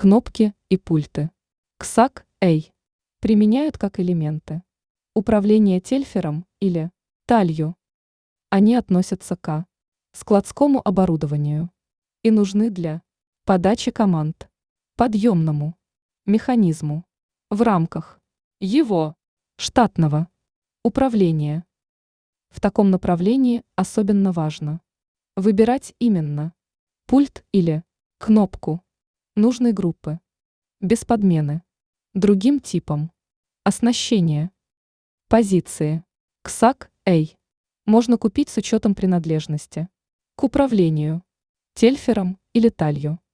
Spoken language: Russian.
кнопки и пульты. XAC-A применяют как элементы управления тельфером или талью. Они относятся к складскому оборудованию и нужны для подачи команд подъемному механизму в рамках его штатного управления. В таком направлении особенно важно выбирать именно пульт или кнопку нужной группы, без подмены, другим типом оснащения. Позиции XAC-A можно купить с учетом принадлежности к управлению тельфером или талью.